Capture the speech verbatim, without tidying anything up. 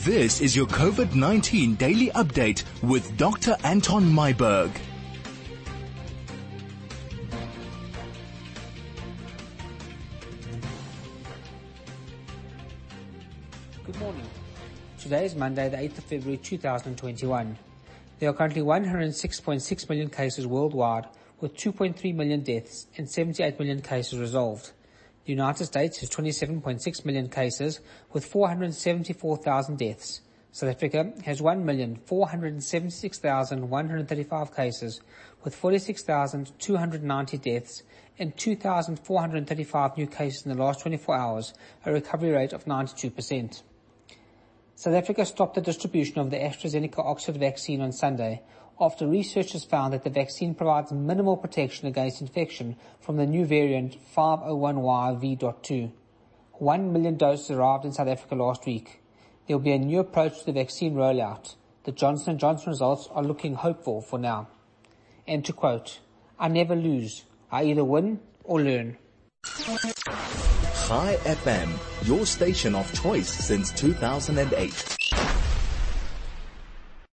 This is your COVID nineteen daily update with Doctor Anton Myburg. Good morning. Today is Monday, the eighth of February two thousand twenty-one. There are currently one hundred six point six million cases worldwide, with two point three million deaths and seventy-eight million cases resolved. The United States has twenty-seven point six million cases, with four hundred seventy-four thousand deaths. South Africa has one million four hundred seventy-six thousand one hundred thirty-five cases, with forty-six thousand two hundred ninety deaths and two thousand four hundred thirty-five new cases in the last twenty-four hours, a recovery rate of ninety-two percent. South Africa stopped the distribution of the AstraZeneca Oxford vaccine on Sunday after researchers found that the vaccine provides minimal protection against infection from the new variant five oh one Y V two. One million doses arrived in South Africa last week. There will be a new approach to the vaccine rollout. The Johnson and Johnson results are looking hopeful for now. And to quote, "I never lose. I either win or learn." Chai F M, your station of choice since two thousand eight.